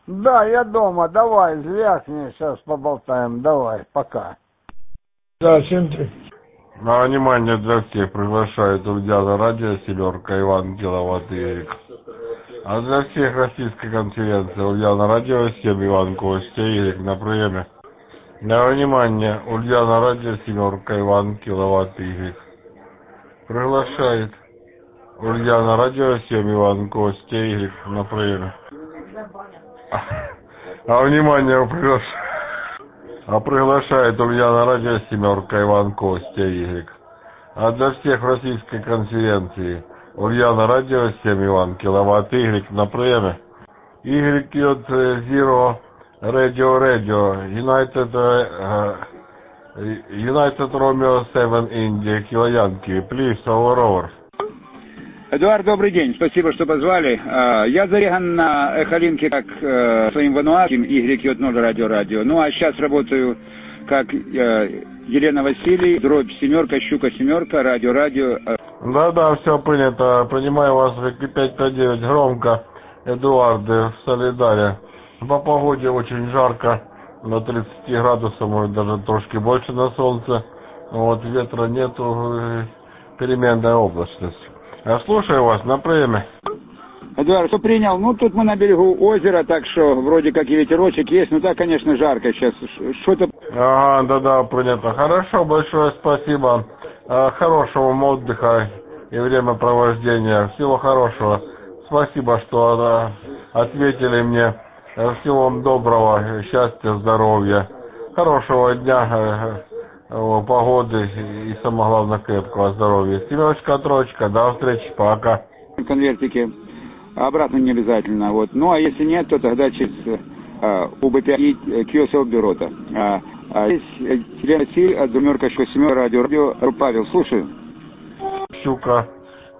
Да, я дома. Давай, звякни, сейчас поболтаем. Давай, пока. Да, 7-3. На внимание для всех приглашает Ульяна Радио, Семерка, Иван Киловатт Игорь. А для всех российской конференции Ульяна Радио, 7 Иван Костя Игорь на приеме. На внимание, Ульяна Радио, Семерка, Иван Киловатт Игорь. Приглашает Ульяна Радио, 7 Иван Костя Игорь на приеме. А внимание, приглашает Ульяна Радио, Семерка, Иван Костя Игорь. А для всех российской конференции Ульяна Радио, 7 Иван Киловатт Игорь на приеме. Игорь Zero Radio United Romeo 7 India Kilo Yankee, please over. Эдуард, добрый день. Спасибо, что позвали. Я зареган на Эхолинке как своим вануатом Y0 радио. Ну, а сейчас работаю как Елена Василий, дробь семерка, щука семерка, радио. Да, все принято. Принимаю вас 559 громко. Эдуард в Солидаре. По погоде очень жарко, на 30 градусов, может даже трошки больше на солнце. Вот, ветра нету, переменная облачность. Я слушаю вас на приеме. Эдуард, что принял? Ну, тут мы на берегу озера, так что вроде как и ветерочек есть. Ну, так, конечно, жарко сейчас. Что-то... Ага, да, принято. Хорошо, большое спасибо. Хорошего вам отдыха и времяпровождения. Всего хорошего. Спасибо, что ответили мне. Всего вам доброго, счастья, здоровья. Хорошего дня, погоды и, самое главное, крепкого здоровья. Семерочка, троечка, до встречи, пока. Конвертики. Обратно не обязательно. Вот. Ну, а если нет, то тогда через УБП и QSL бюро-то. Здесь Елена Василь, от Думерка, Щука, радио. Павел, слушаю. Щука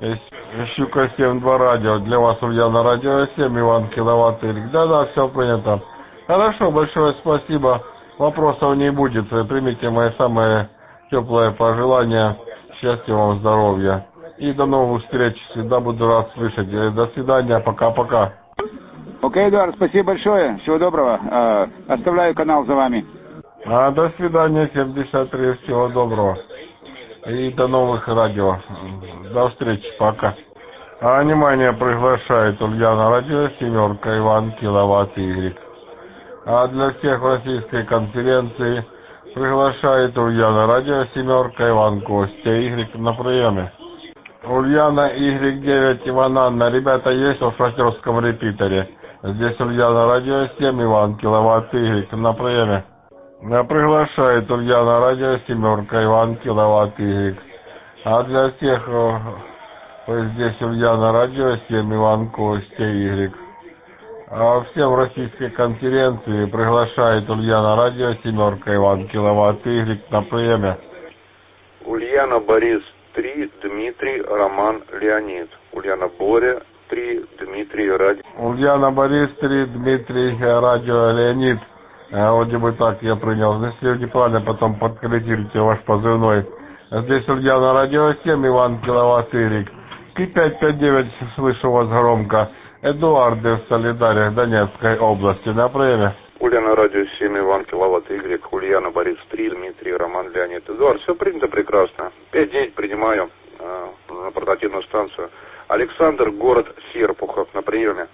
7-2 радио. Для вас Ульяна Радио 7, Иван Киловатт Игорь. Да, все принято. Хорошо, большое спасибо. Вопросов не будет. Примите мои самые теплые пожелания. Счастья вам, здоровья. И до новых встреч. Всегда буду рад слышать. До свидания. Пока-пока. Окей, Эдуард, спасибо большое. Всего доброго. Оставляю канал за вами. До свидания. 73. Всего доброго. И до новых радио. До встречи. Пока. Внимание, приглашает Ульяна Радио, Семерка, Иван Киловатт Игорь. А для всех российской конференции приглашает Ульяна Радио, Семерка, Иван Костя Игорь на приеме. Ульяна Y9, Иван Анна. Ребята, есть в шахтерском репитере. Здесь Ульяна Радио 7, Иван Киловатт Игорь на приеме. Приглашает Ульяна Радио, Семерка, Иван Киловатт Игорь. А для всех здесь Ульяна Радио 7, Иван Костя Игорь. А всем российской конференции приглашает Ульяна Радио, Семерка, Иван Киловатт Игорь на приеме. Ульяна Борис 3, Дмитрий, Роман, Леонид. Ульяна Боря 3, Дмитрий, Радио. Ульяна Борис 3, Дмитрий, Радио, Леонид. Вроде бы так я принял. Если неправильно, потом подкорректируйте ваш позывной. Здесь Ульяна Радио 7, Иван Киловатт Игорь. И 559, слышу вас громко. Эдуард в Солидаре, Донецкой области. На время. Ульяна Радио 7, Иван Киловатт Игорь. Ульяна Борис 3, Дмитрий, Роман, Леонид. Эдуард, все принято прекрасно. 5-9 принимаю на портативную станцию. Александр, город Серпухов, на приеме.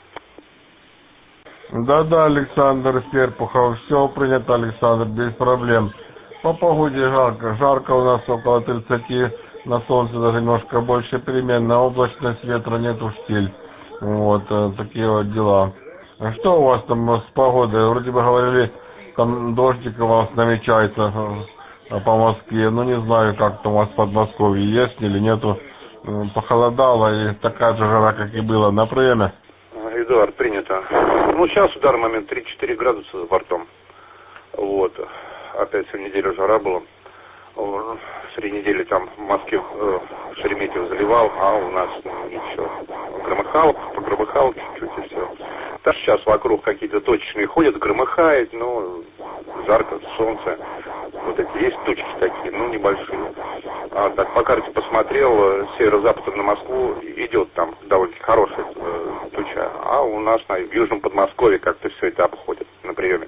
Да, Александр Серпухов. Все принято, Александр, без проблем. По погоде жарко. Жарко у нас около 30. На солнце даже немножко больше переменная облачность, ветра нету, штиль. Вот, такие вот дела. Что у вас там с погодой? Вроде бы говорили, там дождик у вас намечается по Москве. Ну, не знаю, как там у вас в Подмосковье, есть или нету. Похолодало, и такая же жара, как и было на приеме. Эдуард, принято. Ну, сейчас в данный момент 3-4 градуса за бортом. Вот. Опять всю неделю жара была. В среди недели там в Москве Шереметьево заливал, а у нас ничего. Погромыхал чуть-чуть и все. Так сейчас вокруг какие-то точечные ходят, громыхает, но жарко, солнце. Вот эти есть тучки такие, ну небольшие. А так по карте посмотрел, северо-западом на Москву идет там довольно хорошая туча. Петровича, а у нас в Южном Подмосковье как-то все это обходит на приеме.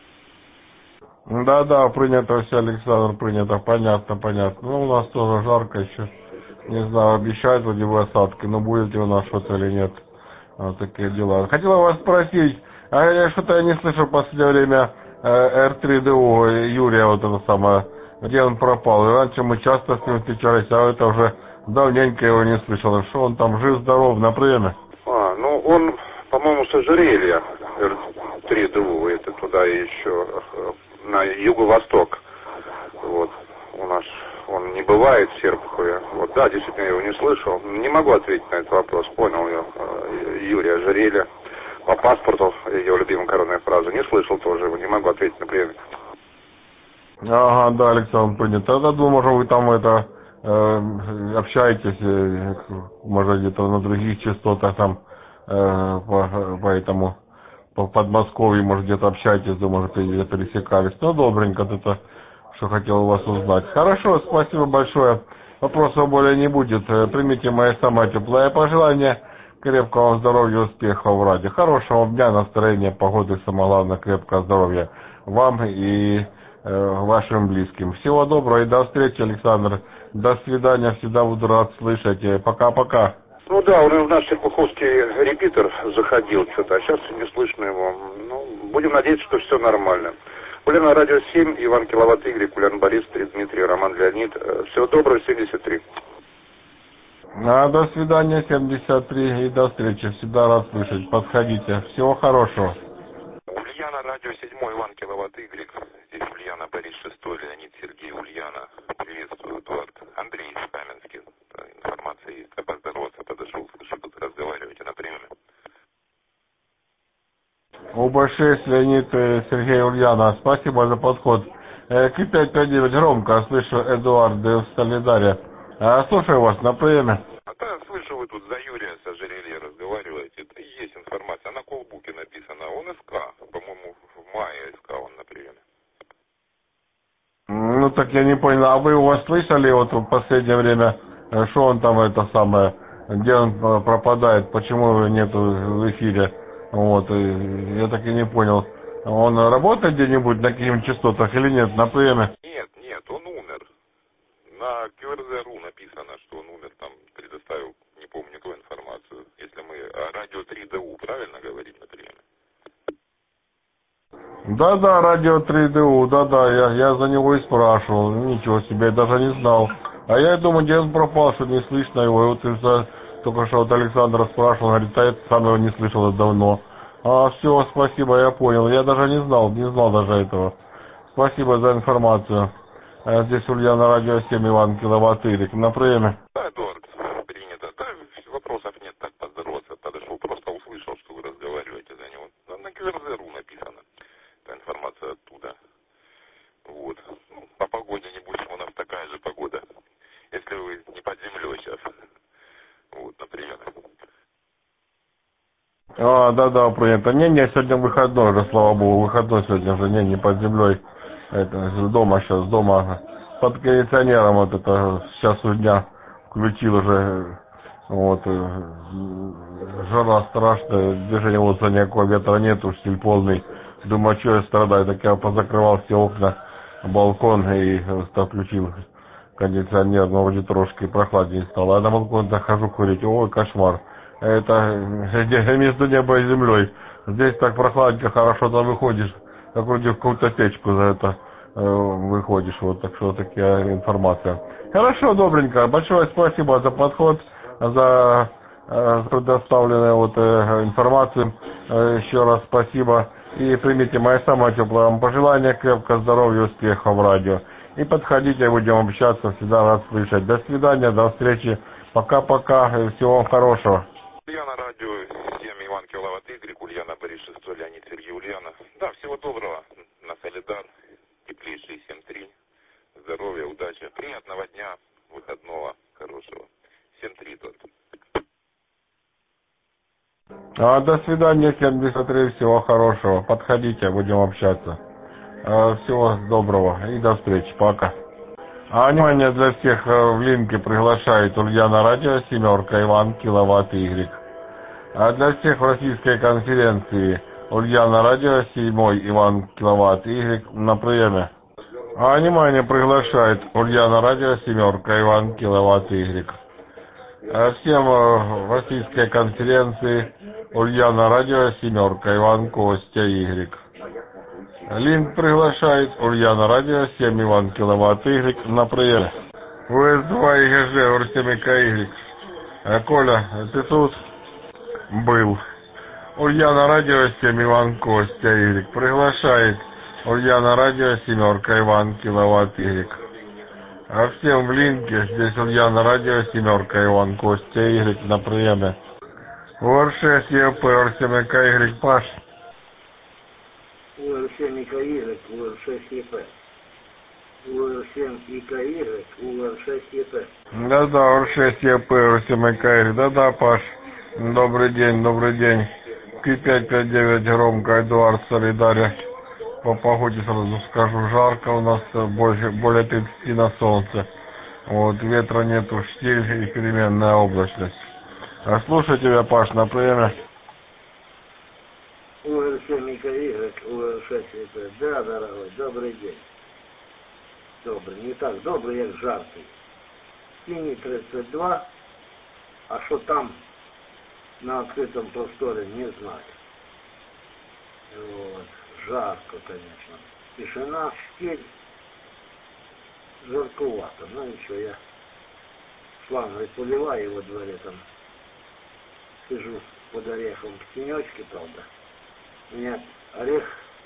Да, принято все, Александр, принято. Понятно. Ну, у нас тоже жарко еще. Не знаю, обещают вроде бы осадки, но будете у нас что-то или нет. Вот такие дела. Хотел вас спросить, что-то я не слышал в последнее время R3DU Юрия, вот это самое, где он пропал. И раньше мы часто с ним встречались, а это уже давненько его не слышал. Что он там жив-здоров на приеме? Он, по-моему, с ожерелья R3DU, это туда еще на юго-восток. Вот, у нас он не бывает в Серпухове. Вот, да, действительно, я его не слышал. Не могу ответить на этот вопрос. Понял я. Юрий ожерелья. По паспорту, его любимая коронная фраза. Не слышал тоже его. Не могу ответить на приеме. Ага, да, Александр, принято. Тогда думаю, может, вы там общаетесь, может, где-то на других частотах там, по Подмосковью, может, где-то общаетесь, да, может, где-то пересекались. Ну, добренько, это, что хотел у вас узнать. Хорошо, спасибо большое. Вопросов более не будет. Примите мои самые теплые пожелания. Крепкого вам здоровья, успехов в радио. Хорошего вам дня, настроения, погоды, самое главное, крепкого здоровья вам и вашим близким. Всего доброго и до встречи, Александр. До свидания, всегда буду рад слышать. Пока-пока. Ну да, он в наш серпуховский репитер заходил что-то, а сейчас не слышно его. Ну, будем надеяться, что все нормально. Ульяна, радио 7, Иван Киловатт Игорь, Ульяна Борис, Дмитрий, Роман Леонид. Всего доброго, 73. До свидания, 73, и до встречи. Всегда рад слышать. Подходите. Всего хорошего. Ульяна, радио 7, Иван Киловатт Игорь. Здесь Ульяна, Борис 6, Леонид, Сергей, Ульяна. Приветствую, Эдуард. Андрей из Каменский. Информация есть. Поздороваться подошел, слышу, тут разговариваете на приеме. УБ-6, Леонид, Сергей, Ульяна. Спасибо за подход. К559 громко. Слышу, Эдуард в Солидаре. Слушаю вас на приеме. Да, слышу, вы тут за Юрия с ожерелья разговариваете. Это и есть информация. На колбуке написано. Он СК. По-моему, в мае СК он на приеме. Ну, так я не понял. А вы у вас слышали вот в последнее время, что он там где он пропадает, почему его нету в эфире? Вот, я так и не понял. Он работает где-нибудь на каких-нибудь частотах или нет, на приеме? Нет, он умер. На QRZ.ru написано, что он умер, там предоставил, не помню ту информацию. Если мы о радио 3DU, правильно говорим на приеме? Да, радио 3DU, да, я за него и спрашивал. Ничего себе, я даже не знал. А я думаю, где он пропал, что не слышно его. И вот только что вот Александра спрашивал, говорит, а я сам его не слышал давно. Все, спасибо, я понял. Я даже не знал даже этого. Спасибо за информацию. Здесь Ульяна, радио 7, Иван Киловатт Игорь. На приеме. Да, Эдуард, принято. Да, вопросов нет, так поздороваться. Подошел, просто услышал, что вы разговариваете за него. На QRZ.ru написано. Эта информация оттуда. Вот. Ну, по погоде, небось, у нас такая же погода. Если вы не под землей сейчас. Вот, на приеме. Да, принято. Не, сегодня выходной уже, слава богу, выходной сегодня уже, не под землей. Это дома сейчас, под кондиционером вот это с часу дня включил уже, вот, жара страшная, движения воздуха никакого, ветра нет, уж стиль полный. Думаю, что я страдаю, так я позакрывал все окна, балкон и включил кондиционер, но вроде трошки прохладнее стало. А на балкон захожу курить, ой, кошмар. Это между небом и землей. Здесь так прохладненько, хорошо там выходишь, как вроде в какую-то печку за это выходишь. Вот, так что такая информация. Хорошо, добренько. Большое спасибо за подход, за предоставленную информацию. Еще раз спасибо. И примите мои самые теплые вам пожелания, крепкого здоровья, успехов в радио. И подходите, будем общаться, всегда рад слышать. До свидания, до встречи. Пока-пока, всего вам хорошего. Ульяна, радио 7, Иван Киловатт Игорь, Ульяна, Борис 6, Леонид, Сергей, Ульяна. Да, всего доброго. На Солидар, теплейший 7-3. Здоровья, удачи. Приятного дня, выходного, хорошего. 7-3 только. До свидания, 73, всего хорошего. Подходите, будем общаться. Всего доброго и до встречи. Пока. Внимание для всех в линке приглашает Ульяна, радио 7, Иван Киловатт Игорь. А для всех в российской конференции Ульяна Радио, 7 Иван Киловатт, Y на приеме. А внимание, приглашает Ульяна Радио, 7 Иван Киловатт, Y. А всем в российской конференции Ульяна Радио, 7 Иван Костя, Y. Линк приглашает Ульяна Радио, 7 Иван Киловатт, Y на приеме. УС-2 ИГЖ, Урсемика, Y. Коля, ты тут? Был. Ульяна Радио, 7 Иван Костя, Y. Приглашает Ульяна Радио, 7 Иван Киловатт, Y. А всем в линке, здесь Ульяна Радио, 7 Иван Костя, Y на приеме. УР6 ЕП, Урсемика, Y, Паш. УР7 ИКY, УР6 ЕП. УР7 ИКY, УР6 ЕП. Да-да, УР6 ЕП, Урсемика, Y. Да-да, Паш. Добрый день, добрый день. Q559 громко, Эдуард, Солидария. По погоде сразу скажу, жарко у нас, более 30 на солнце. Вот, ветра нету, штиль и переменная облачность. А слушай тебя, Паш, на приеме. УР7 ИКY, УР6 ЕП. Да, дорогой, добрый день. Добрый, не так добрый, як жаркий. Синий 32, а что там на открытом просторе, не знаю. Вот. Жарко, конечно. Тишина, штиль. Жарковато. Ну ничего, я шлангой поливаю во дворе там. Сижу под орехом в тенечке, правда. У меня орех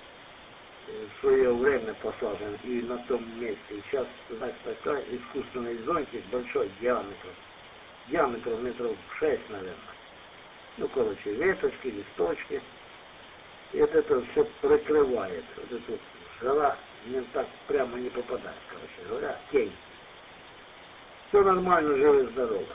в свое время посажен и на том месте. И сейчас, знаешь, такой искусственный зонтик большой диаметром метров 6, наверное. Ну, короче, веточки, листочки. И это все прикрывает. Вот эта жара мне так прямо не попадает, короче говоря, тень. Все нормально, живо и здорово.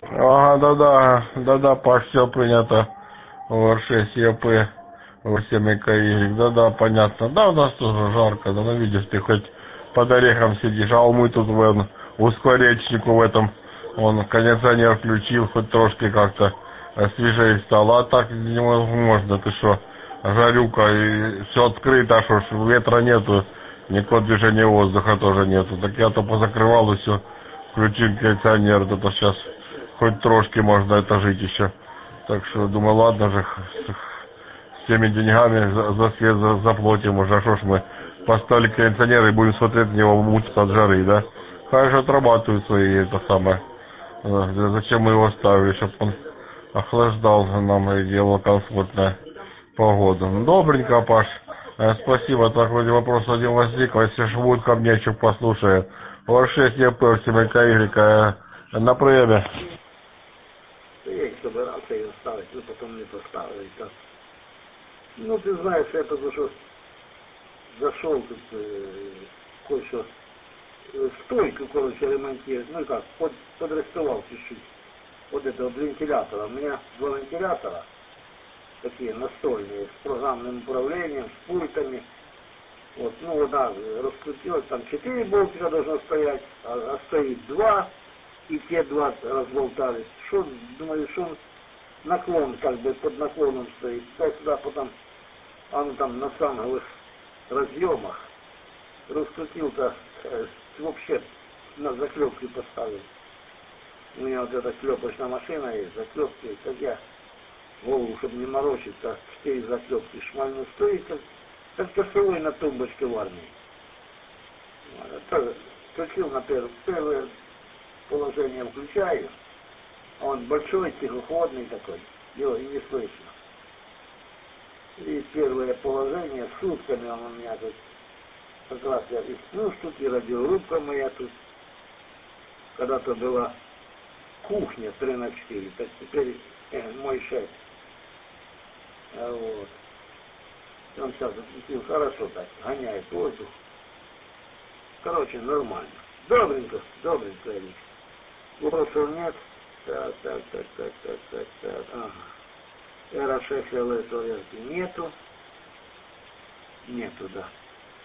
Ага, да-да, Паш, все принято. УР6 ЕП, УР7 ИКY. Да-да, понятно. Да, у нас тоже жарко, да, ну видишь, ты хоть под орехом сидишь, а мы тут у скворечнику в этом, он кондиционер включил, хоть трошки как-то свежее стало, а так невозможно, ты что, жарюка, и все открыто, а что ж, ветра нету, никакого движения воздуха тоже нету, так я то позакрывал и все, включил кондиционер, то сейчас хоть трошки можно это жить еще, так что думаю, ладно же, с теми деньгами за свет заплатим уже, а что ж мы поставили кондиционер и будем смотреть на него мутить от жары, да, хорошо отрабатывают свои, это самое, зачем мы его ставили, чтобы он охлаждал нам и делал комфортную погоду. Добренько, Паш. Спасибо. Так, вроде вопрос один возник. Если ж будет ко мне, еще послушаю. УР6 ЕП, 7 ИКY. На приеме. Я и собирался ее ставить, но потом не поставили. Так. Ну, ты знаешь, я только что зашел тут кое-что стойку, короче, ремонтировать. Ну, как, подрисовал чуть-чуть. Вот этого вентилятора. У меня 2 вентилятора, такие настольные, с программным управлением, с пультами. Вот, ну, вода раскрутилась, там 4 болтика должно стоять, а стоит 2, и те 2 разболтались. Что, думаю, что он наклон, как бы, под наклоном стоит. Сюда потом, он там на санговых разъемах раскрутил-то, вообще на заклепки поставил. У меня вот эта клепочная машина есть, заклепки, так я голову, чтобы не морочить, так 4 заклепки шмальну стоит, как часовой на тумбочке в армии. Включил на первое положение, включаю, а он большой, тихоходный такой, его и не слышно. И первое положение, сутками он у меня тут, как раз я ну, тут и радиорубка моя тут, когда-то была кухня 3×4, так теперь мой шеф. Вот. Он сейчас запустил хорошо так, гоняет воздух. Короче, нормально. Добренько, Эрик. Вопросов нет. Так. Ага. Эра-6 ЛС нету. Нету, да.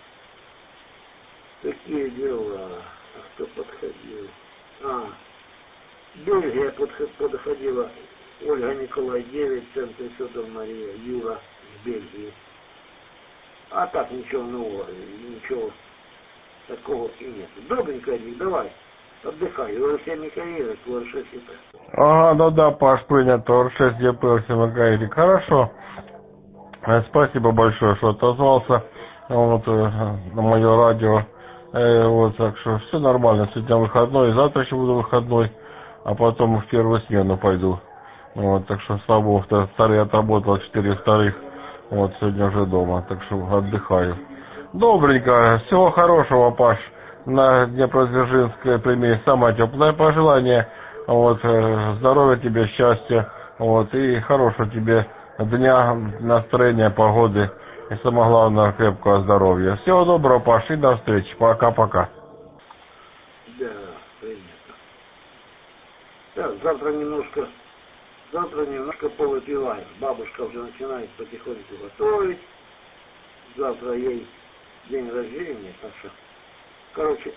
Такие дела. А кто подходил? Бельгия подходила Ольга Николай 9, центр Федор Мария, Юра в Бельгии. А так ничего нового, ничего такого и нет. Добренько, Эдик, давай, отдыхай. ОР-7 Микаэль, ОР-6 ЕП. Ага, да, Паш, принято. ОР-6 ЕП, ОР-7 Хорошо. Спасибо большое, что отозвался вот, на мое радио. Вот, так что все нормально. Сегодня выходной, завтра еще буду выходной, а потом в первую смену пойду. Вот, так что, слава богу, старый отработал 4 вторых. Вот, сегодня уже дома, так что отдыхаю. Добренько, всего хорошего, Паш. На Днепродзержинск прими самое теплое пожелание. Вот, здоровья тебе, счастья. Вот, и хорошего тебе дня, настроения, погоды. И самое главное, крепкого здоровья. Всего доброго, Паш, и до встречи. Пока-пока. Да, принято. Так, завтра немножко повыпиваем. Бабушка уже начинает потихоньку готовить. Завтра ей день рождения, так что, короче,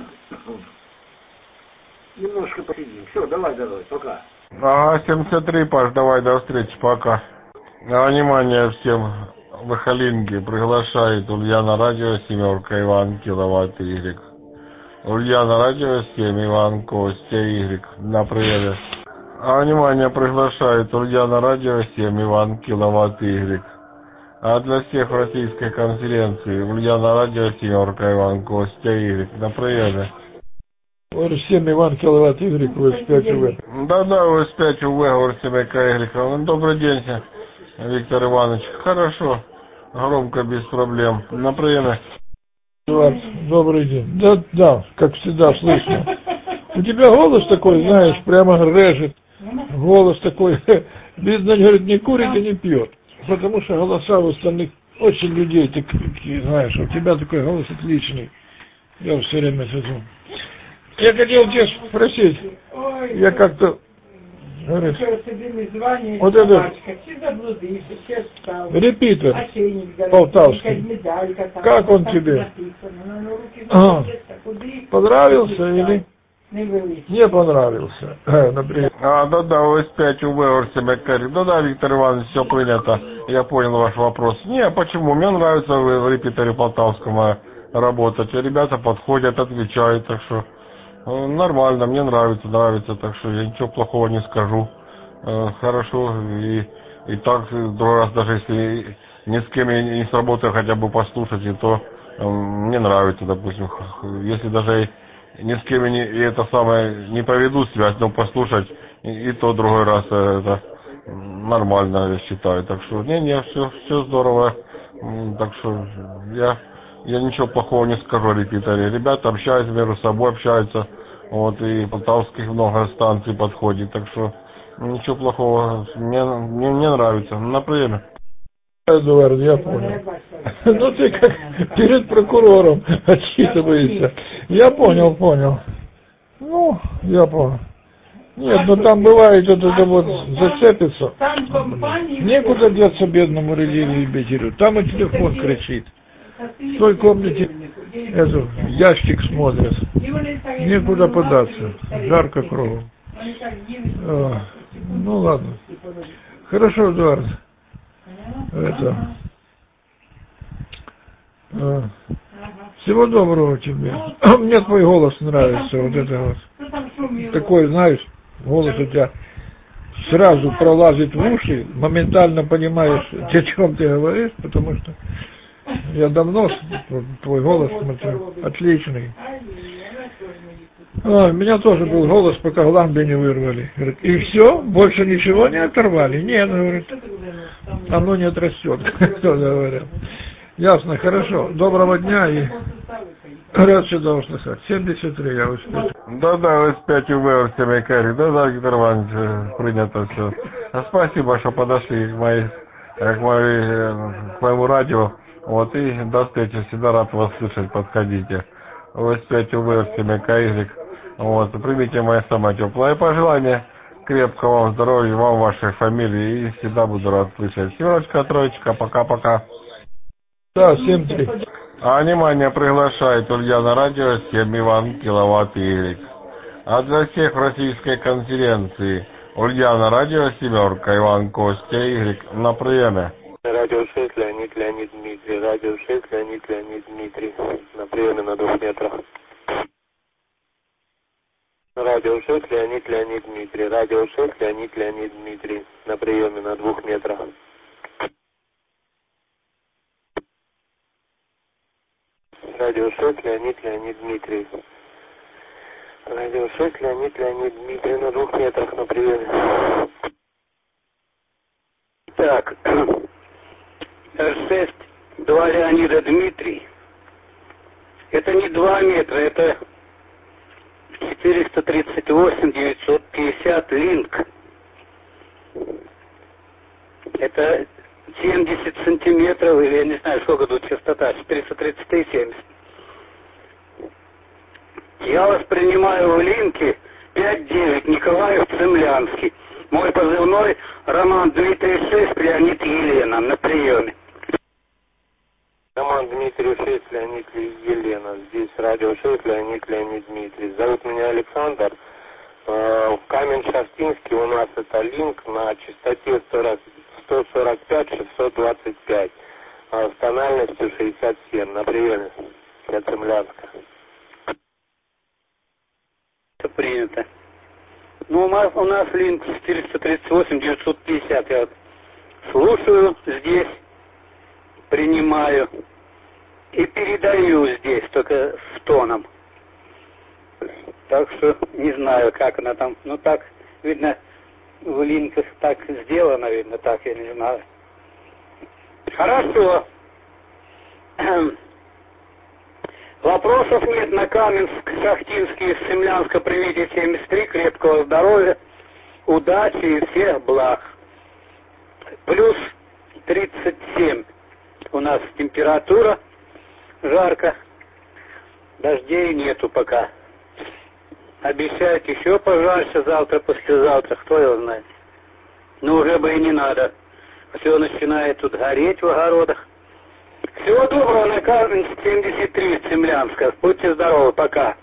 немножко посидим. Все, давай, пока. Ага, 73, Паш, давай, до встречи, пока. Внимание всем в Эхолинге приглашает Ульяна Радио 7, Иван Киловатт Y. Ульяна Радио 7, Иван Костя Y. На привет. Внимание приглашает Ульяна Радио 7, Иван Киловатт Y. А для всех в российской конференции Ульяна Радио 7, Иван Костя Y. На привет. ОР-7 Иван Киловатт Y, ОС-5 УВ. Да, ОС-5 УВ, ОР-7 Y. Добрый день, Виктор Иванович. Хорошо. Громко, без проблем. На приеме. Эдуард, добрый день. Да, как всегда слышно. У тебя голос такой, знаешь, прямо режет. Голос такой, видно, говорит, не курит и не пьет. Потому что голоса у остальных очень людей такие, знаешь, у тебя такой голос отличный. Я все время сижу. Я хотел тебя спросить, я как-то, говорит, вот это репитер полтавский, как он тебе? Понравился или не понравился? Например. Да, ОС-5 УВ, ОР-7 Да, Виктор Иванович, все принято. Я понял ваш вопрос. Не, почему? Мне нравится в репитере полтавском работать. Ребята подходят, отвечают, так что нормально, мне нравится, так что я ничего плохого не скажу. Хорошо, и так, другой раз, даже если ни с кем я не сработаю, хотя бы послушать, и то мне нравится, допустим, если даже ни с кем не проведу связь, но послушать, и то другой раз это нормально, я считаю. Так что, все здорово, так что я ничего плохого не скажу о репитере. Ребята общаются между собой, общаются, вот, и полтавских много станций подходит, так что ничего плохого, мне нравится. На приеме. Эдуард, я понял. Ну ты как перед прокурором отчитываешься. Я понял. Ну, я понял. Нет, ну там бывает это вот зацепится. Некуда деться бедному религию. Там и телефон кричит. В той комнате ящик смотрят. Некуда податься. Жарко кругом. Ну ладно. Хорошо, Эдуард. Всего доброго тебе. Мне твой голос нравится. Вот это вот. Такой, знаешь, голос у тебя сразу пролазит в уши, моментально понимаешь, о чем ты говоришь, потому что я давно твой голос смотрю, отличный. У меня тоже был голос, пока гланды не вырвали. Говорит, и все, больше ничего не оторвали. Нет, говорит, оно не отрастет, говорят. Ясно, хорошо. Доброго дня и рад всегда услышать. 73 я успел. Да, ОС-5 УВ, ОР-7 Карри. Да, Виктор Иванович, принято все. Спасибо, что подошли к моему радио. Вот, и до встречи. Всегда рад вас слышать, подходите. ОС-5 УВ, ОР-7 Карри. Вот, примите мои самые теплые пожелания. Крепкого вам здоровья, вам, вашей фамилии. И всегда буду рад слышать. Семерочка, троечка, пока-пока. Да, 7-3. Внимание приглашает Ульяна Радио 7 , 1 киловатт Y. А для всех в российской конференции Ульяна, радио «Семерка», Иван Костя, Игорь на приеме. Радио 6, Леонид Дмитрий. Радио 6, Леонид Дмитрий. На приеме на 2 метрах. Радио 6, Леонид Дмитрий. Радио 6, Леонид Дмитрий. На приеме на 2 метрах. Радио 6, Леонид Дмитрий. Радио 6, Леонид Дмитрий. На 2 метрах на приеме. Так, Р6, 2 Леонида Дмитрий. Это не 2 метра, это 438 950 линк. Это 70 сантиметров, или я не знаю, сколько тут частота, 433 70. Я вас принимаю в линке 5-9, Николаев Цемлянский. Мой позывной Роман Дмитрий 6, Леонид Елена, на приеме. Роман Дмитрий 6, Леонид Елена. Здесь радио 6, Леонид Дмитрий. Зовут меня Александр. В Камень-Шахтинске у нас это линк на частоте 145-625 с тональностью 67 на приеме для Цемлянска. Это принято. Ну, у нас линк 438-950. Я вот слушаю здесь, принимаю и передаю здесь, только с тоном. Так что не знаю, как она там. Ну, так, видно, в линках так сделано, видно, так, я не знаю. Хорошо. Вопросов нет. На Каменск, Шахтинский, из Цемлянска примите 73, крепкого здоровья, удачи и всех благ. Плюс 37 у нас температура, жарко, дождей нету пока. Обещают еще пожарше завтра, послезавтра, кто его знает. Но уже бы и не надо. Все начинает тут гореть в огородах. Всего доброго, на Каменск 73 Цемлянска. Будьте здоровы, пока.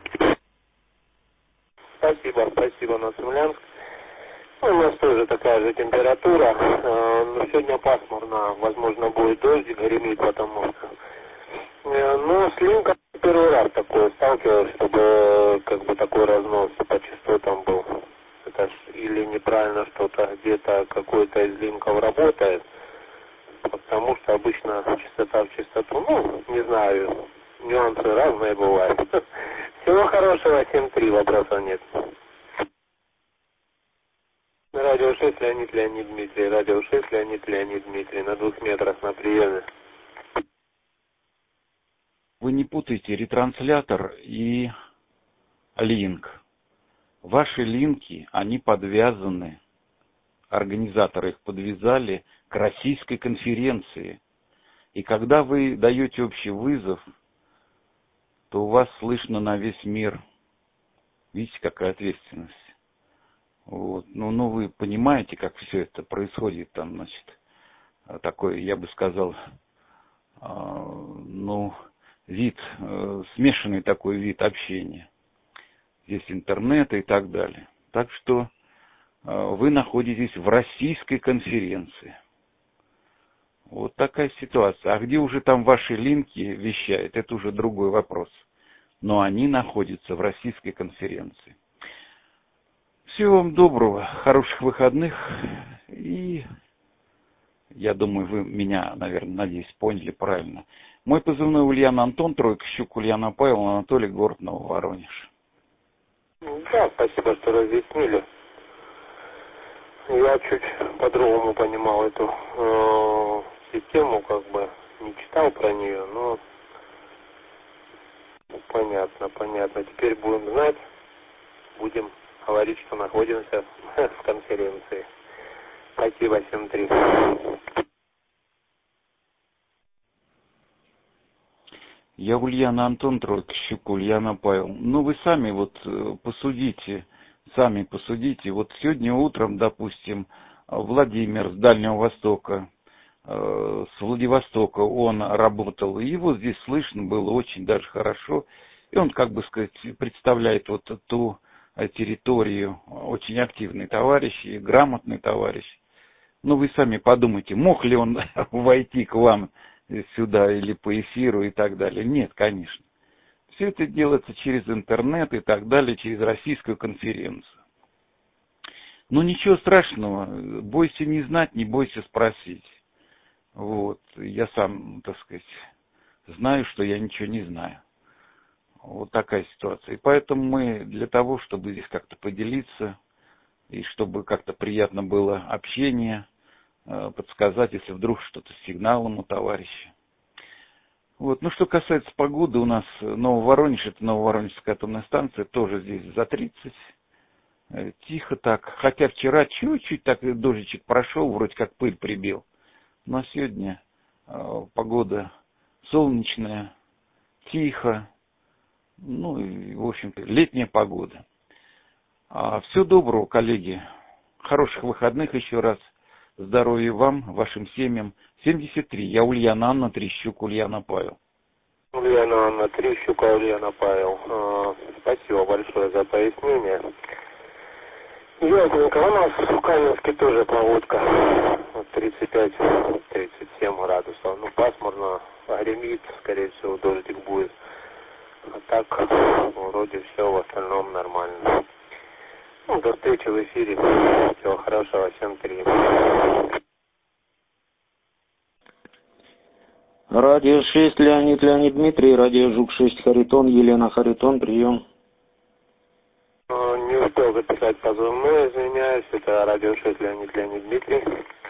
Спасибо на Цемлянск. У нас тоже такая же температура. Но сегодня пасмурно. Возможно, будет дождь, гремит, потому что... Ну, с линком первый раз такое сталкивался, чтобы как бы такой разнос по частотам был. Это ж или неправильно что-то где-то какой-то из линков работает, потому что обычно частота в частоту, ну, не знаю, нюансы разные бывают. Всего хорошего, 7-3, вопросов нет. Радио 6, Леонид Дмитрий. Радио 6, Леонид Дмитрий. На 2 метрах на приеме. Вы не путайте ретранслятор и линк. Ваши линки, они подвязаны, организаторы их подвязали к российской конференции. И когда вы даете общий вызов, то у вас слышно на весь мир. Видите, какая ответственность. Вот. Ну, вы понимаете, как все это происходит там, значит, такой, я бы сказал, вид, смешанный такой вид общения. Здесь интернет и так далее. Так что вы находитесь в российской конференции. Вот такая ситуация. А где уже там ваши линки вещают, это уже другой вопрос. Но они находятся в российской конференции. Всего вам доброго, хороших выходных. И я думаю, вы меня, наверное, надеюсь, поняли правильно. Мой позывной Ульяна Антон, тройка Щук, Ульяна Павел, Анатолий, город Нововоронеж. Да, спасибо, что разъяснили. Я чуть по-другому понимал эту систему, как бы не читал про нее, но понятно. Теперь будем знать, будем говорить, что находимся в конференции. Спасибо, 7-3. Я Ульяна Антон, тройка Щук, Ульяна Павел. Ну, вы сами вот посудите. Вот сегодня утром, допустим, Владимир с Дальнего Востока, с Владивостока он работал. И его здесь слышно было очень даже хорошо. И он, как бы сказать, представляет вот ту территорию, очень активный товарищ и грамотный товарищ. Ну, вы сами подумайте, мог ли он войти к вам сюда или по эфиру и так далее? Нет, конечно. Все это делается через интернет и так далее, через российскую конференцию. Но ничего страшного, бойся не знать, не бойся спросить. Вот, я сам, так сказать, знаю, что я ничего не знаю. Вот такая ситуация. И поэтому мы для того, чтобы здесь как-то поделиться, и чтобы как-то приятно было общение, подсказать, если вдруг что-то с сигналом у товарища. Вот. Ну, что касается погоды, у нас Нововоронеж, это Нововоронежская атомная станция, тоже здесь за 30. Тихо так. Хотя вчера чуть-чуть так дождичек прошел, вроде как пыль прибил. Но сегодня погода солнечная, тихо. Ну, и, в общем-то, летняя погода. Всего доброго, коллеги. Хороших выходных еще раз. Здоровья вам, вашим семьям. 73. Я Ульяна Анна, Трещук, Ульяна Павел. Ульяна Анна, Трещук, Ульяна Павел. Спасибо большое за пояснение. Ясненько. У нас в Каменске тоже погодка. 35-37 градусов. Ну, пасмурно, гремит, скорее всего, дождик будет. А так, вроде все в остальном нормально. Ну, до встречи в эфире. Всего хорошего. 7-3. Радио 6, Леонид Дмитрий, радио Жук-6, Харитон, Елена Харитон, прием. Не успел записать позывной, извиняюсь, это радио 6, Леонид Дмитрий.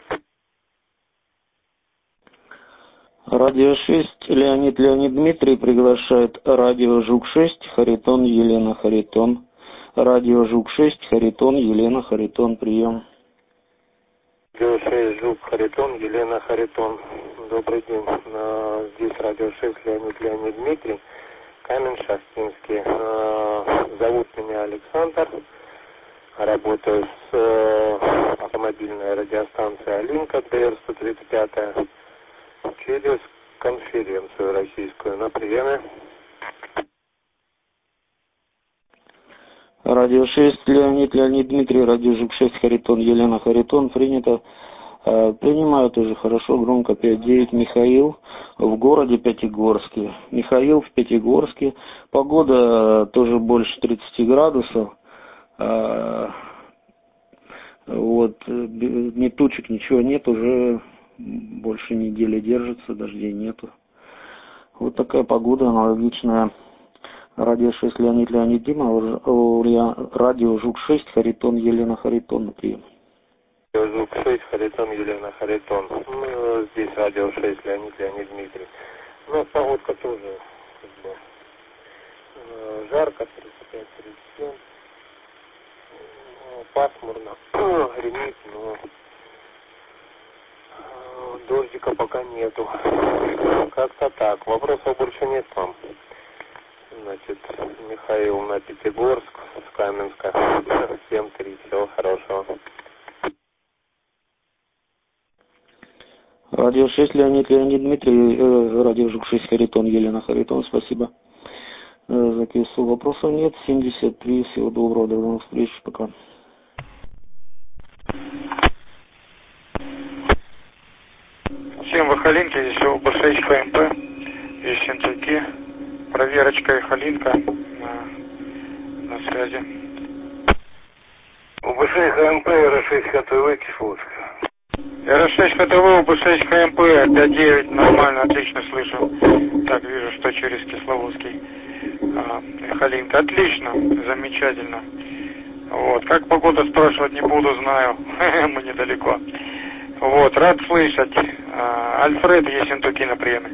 Радио 6, Леонид Дмитрий приглашает радио Жук-6, Харитон, Елена Харитон. Радио Жук-6, Харитон, Елена Харитон, прием. Радио 6, Жук, Харитон, Елена Харитон. Добрый день. Здесь радио 6, Леонид Дмитрий. Каменск-Шахтинский. Зовут меня Александр. Работаю с автомобильной радиостанцией «Алинка» ДР-135 через конференцию российскую на приеме. Радио 6, Леонид Дмитрий, радио Жук-6, Харитон, Елена Харитон, принято. Принимаю тоже хорошо, громко 5-9, Михаил в городе Пятигорске. Михаил в Пятигорске. Погода тоже больше 30 градусов. Вот, ни тучек, ничего нет, уже больше недели держится, дождей нету. Вот такая погода аналогичная. Радио 6, Леонид Дима, радио Жук-6, Харитон, Елена Харитон, на прием. Жук-6, Харитон, Елена Харитон. Здесь радио 6, Леонид Дмитрий. Ну, погодка тоже жарко, 35-37. Пасмурно, гремит, но дождика пока нету. Как-то так. Вопросов больше нет к вам. Значит, Михаил на Пятигорск, с Каменска, 7-3. Всего хорошего. Радио 6, Леонид Дмитрий, радио Жук-6, Харитон, Елена Харитон, спасибо. Записывал, вопросов нет. 73, всего доброго, до новых встреч, пока. Всем Халинки, здесь ОБ6 ХМП, Ессентуки, проверочка и Халинка на связи. ОБ6 ХМП, РС6 ХТВ, Кисловск. РС6 ХТВ, ОБ6 ХМП, 5-9, нормально, отлично слышу. Так, вижу, что через Кисловодский. Халинка, отлично, замечательно. Вот, как погода спрашивать не буду, знаю, мы недалеко. Вот, рад слышать. Альфред Ессентуки на приеме.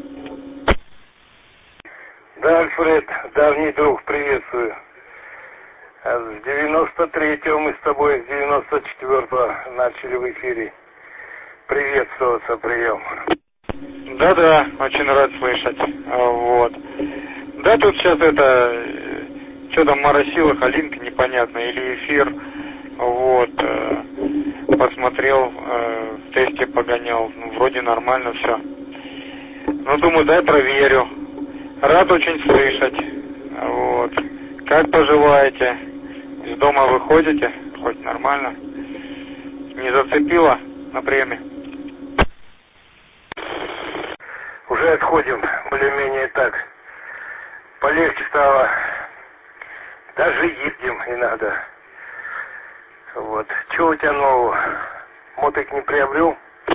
Да, Альфред, давний друг, приветствую. С 93-го мы с тобой, с 94-го начали в эфире приветствоваться, прием. Да-да, очень рад слышать. Вот. Да, тут сейчас что там моросило, Халинка непонятно, или эфир. Вот. Посмотрел, в тесте погонял. Ну, вроде нормально все. Ну, думаю, дай проверю. Рад очень слышать. Вот. Как поживаете? Из дома выходите? Хоть нормально? Не зацепило на приеме? Уже отходим, более-менее так. Полегче стало. Даже едем иногда. Вот. Что у тебя нового? Мотик не приобрел?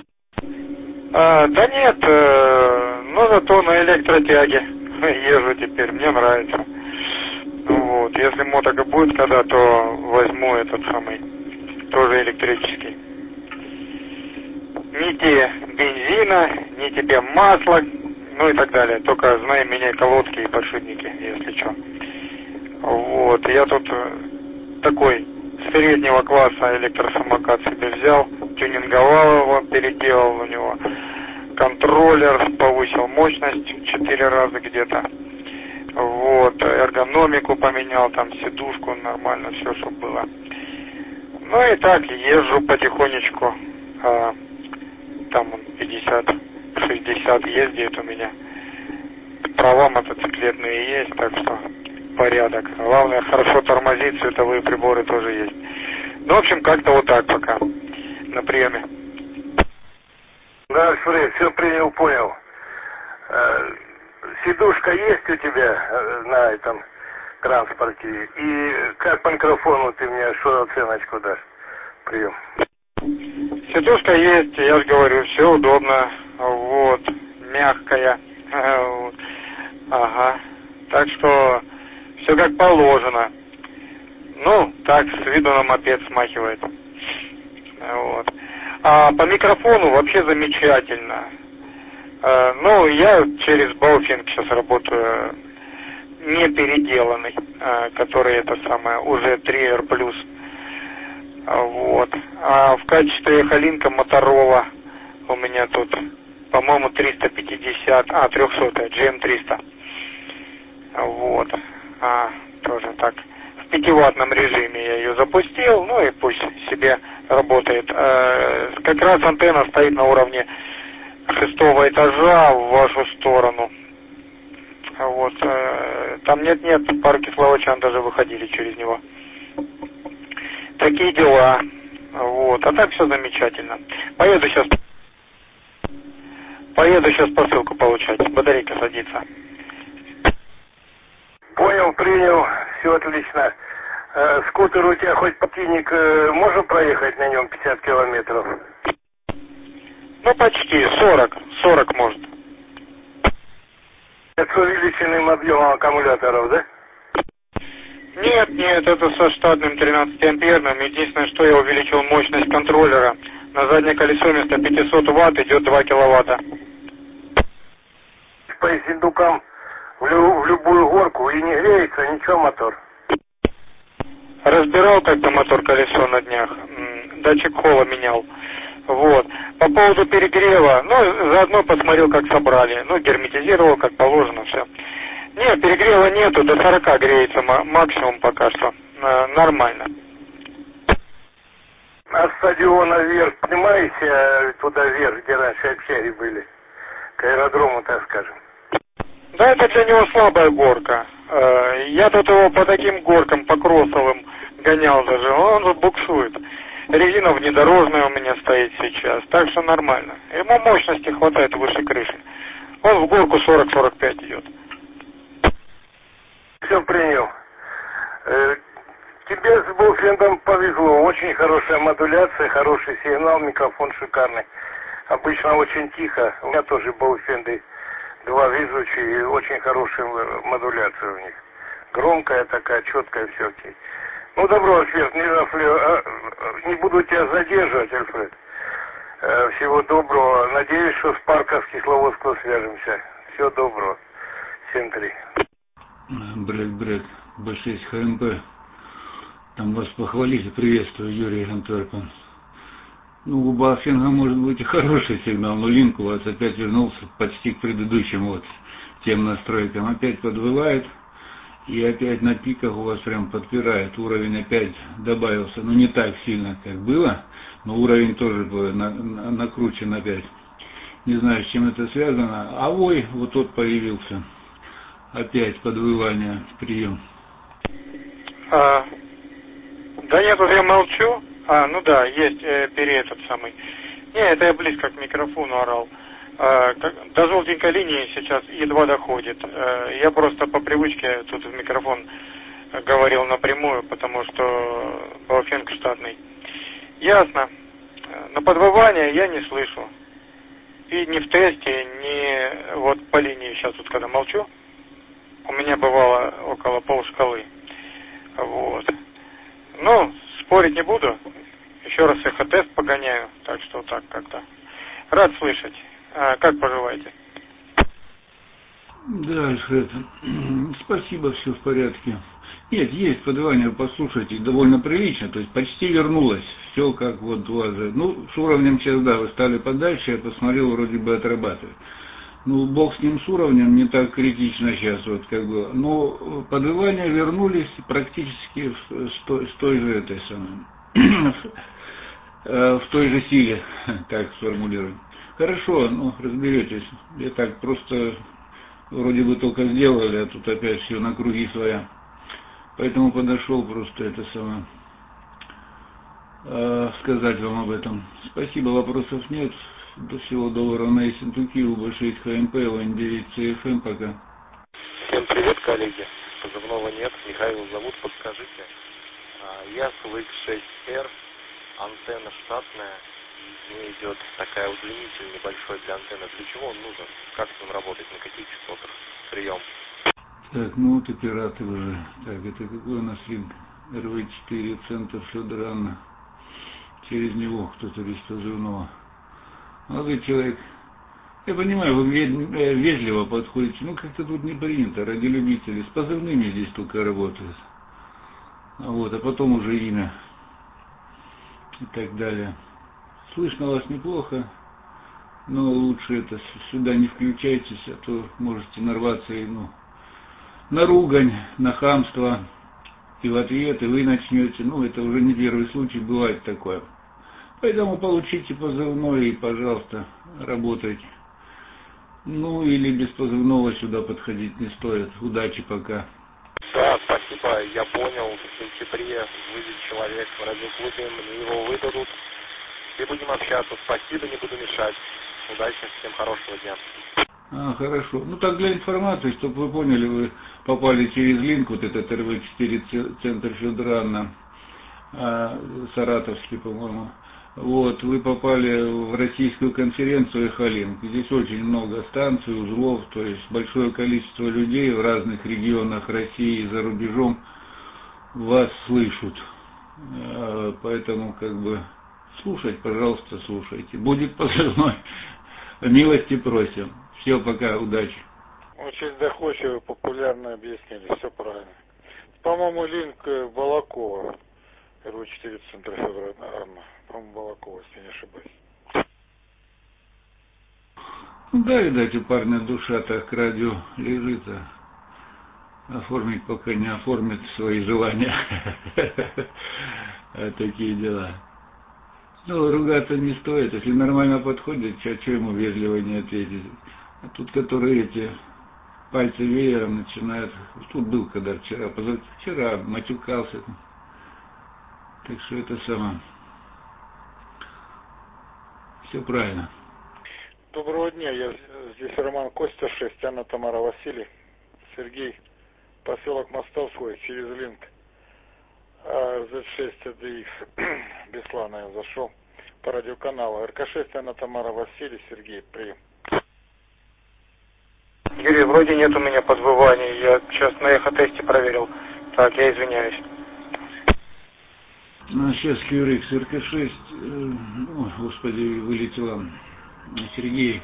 Да нет, но зато на электротяге езжу теперь, мне нравится. Вот, если моток и будет когда, то возьму этот самый, тоже электрический. Ни тебе бензина, ни тебе масла, ну и так далее. Только, знай, меняй колодки и подшипники, если что. Вот, я тут такой среднего класса электросамокат себе взял, тюнинговал его, переделал у него контроллер, повысил мощность в 4 раза где-то. Вот, эргономику поменял, там сидушку, нормально все, чтобы было. Ну и так, езжу потихонечку, там он 50-60 ездит у меня. Права мотоциклетные есть, так что порядок. Главное, хорошо тормозить, световые приборы тоже есть. Ну, в общем, как-то вот так пока на приеме. Да, Альфред, все принял, понял. Сидушка есть у тебя на этом транспорте? И как по микрофону ты мне что оценочку дашь? Прием. Сидушка есть, я же говорю, все удобно. Вот, мягкая. Вот. Ага. Так что все как положено. Ну, так, с виду на мопед смахивает. Вот. А по микрофону вообще замечательно. Ну, я через Baofeng сейчас работаю, не переделанный, который это самое, уже 3R+. Вот. А в качестве Халинка Моторова у меня тут, по-моему, 350, 300, GM300. Вот. Тоже так. В 5-ваттном режиме я ее запустил, ну и пусть себе работает. Как раз антенна стоит на уровне 6-го этажа в вашу сторону. Вот. Там нет, пару кисловодчан даже выходили через него. Такие дела. Вот. А так все замечательно. Поеду сейчас посылку получать. Батарейка садится. Понял, принял. Все отлично. Скутер у тебя хоть полтинник, можно проехать на нем 50 километров? Ну, почти. 40 может. Это с увеличенным объемом аккумуляторов, да? Нет, это со штатным 13-амперным. Единственное, что я увеличил мощность контроллера. На заднее колесо вместо 500 Вт идет 2 киловатта. По индукам в любую горку и не греется, ничего мотор. Разбирал как-то мотор-колесо на днях. Датчик холла менял. Вот. По поводу перегрева, ну, заодно посмотрел, как собрали. Ну, герметизировал, как положено, все. Нет, перегрева нету, до 40 греется максимум пока что. Нормально. А стадиона вверх поднимайся туда вверх, где раньше общаги были. К аэродрому, так скажем. Да, это для него слабая горка. Я тут его по таким горкам, по кроссовым гонял даже. Он же буксует. Резина внедорожная у меня стоит сейчас, так что нормально. Ему мощности хватает выше крыши. Он в горку 40-45 идет. Все принял. Тебе с Baofeng повезло. Очень хорошая модуляция, хороший сигнал, микрофон шикарный. Обычно очень тихо. У меня тоже Baofeng 2 везучие и очень хорошая модуляция у них. Громкая такая, четкая, все окей. Ну, добро, Альфред, не буду тебя задерживать, Альфред. Всего доброго. Надеюсь, что с парка с Кисловодского свяжемся. Всего доброго. 7-3. Бред, B6 ХМП. Там вас похвалили, приветствую, Юрий Антверпен. Ну, у Baofeng может быть и хороший сигнал, но линк у вас опять вернулся почти к предыдущим вот тем настройкам. Опять подвывает, и опять на пиках у вас прям подпирает. Уровень опять добавился, но не так сильно, как было, но уровень тоже накручен опять. Не знаю, с чем это связано. А вой, вот тот появился. Опять подвывание, прием. Да нет, вот я молчу. Ну да, есть этот самый. Не, это я близко к микрофону орал. До желтенькой линии сейчас едва доходит. Я просто по привычке тут в микрофон говорил напрямую, потому что Баофенг штатный. Ясно. На подвывание я не слышу. И ни в тесте, ни вот по линии сейчас вот когда молчу, у меня бывало около полшкалы. Вот. Ну, спорить не буду. Еще раз эхотест погоняю, так что так как-то. Рад слышать. Как поживаете? Да, Альфред, спасибо, все в порядке. Нет, есть подвывание, послушайте, довольно прилично, то есть почти вернулось, все как вот у вас. Ну, с уровнем сейчас, да, вы стали подальше, я посмотрел, вроде бы отрабатывает. Ну, бог с ним, с уровнем, не так критично сейчас, вот как бы. Но подвывания вернулись практически с той же этой самой, в той же силе, так сформулируем. Хорошо, ну, разберетесь. Я так просто вроде бы только сделали, а тут опять все на круги своя. Поэтому подошел просто это самое, сказать вам об этом. Спасибо, вопросов нет. До всего доллара на Ессентуки, У-6 ХМП, ОН9 ЦФМ пока. Всем привет, коллеги. Позывного нет, Михаил зовут, подскажите. Ясл-X6R, антенна штатная, с ней идет такая удлинитель небольшой для антенны. Для чего он нужен? Как с ним работать? На каких частотах? Прием. Так, ну вот оператор уже. Так, это какой у нас линк? РВ4, центр Федора Анна. Через него кто-то без позывного. Молодой человек, я понимаю, вы вежливо подходите, ну как-то тут не принято, ради любителей. С позывными здесь только работают. Вот, а потом уже имя и так далее. Слышно вас неплохо, но лучше это сюда не включайтесь, а то можете нарваться и, на ругань, на хамство, и в ответ, и вы начнете, это уже не первый случай, бывает такое. Поэтому получите позывной и, пожалуйста, работайте. Ну, или без позывного сюда подходить не стоит. Удачи пока. Да, спасибо, я понял. В сентябре выйдет человек в радиоклубе, мне его выдадут. И будем общаться. Спасибо, не буду мешать. Удачи, всем хорошего дня. Хорошо. Ну, так для информации, чтобы вы поняли, вы попали через линк, вот этот РВ4 центр Федора Анна, саратовский, по-моему. Вот, вы попали в российскую конференцию Эхолинк. Здесь очень много станций, узлов, то есть большое количество людей в разных регионах России и за рубежом вас слышат. Поэтому, слушать, пожалуйста, слушайте. Будет позывной. Милости просим. Все, пока, удачи. Очень доходчиво, популярно объяснили, все правильно. По-моему, линк Балакова. РВ4 центр Федора Анна. По-моему, Балакова, если не ошибаюсь. Да, видать, у парня душа так к радио лежит, оформить пока не оформит свои желания. Такие дела. Ругаться не стоит. Если нормально подходит, что ему вежливо не ответить. А тут, которые эти пальцы веером начинают. Тут был когда вчера матюкался. Так что это самое. Все правильно. Доброго дня, здесь Роман Костя, 6, Анна Тамара Василий, Сергей, поселок Мостовской, через линк Z6 ADX, Беслана я зашел по радиоканалу, РК6, Анна Тамара Василий, Сергей, прием. Юрий, вроде нет у меня подвываний, я сейчас на эхотесте проверил. Так, я извиняюсь. Сейчас QRX РК6, господи, вылетела. Сергей,